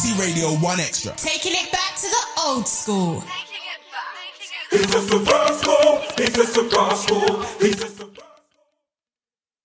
BBC Radio 1 Extra. Taking it back to the old school. It's just a gospel, it's just a gospel, it's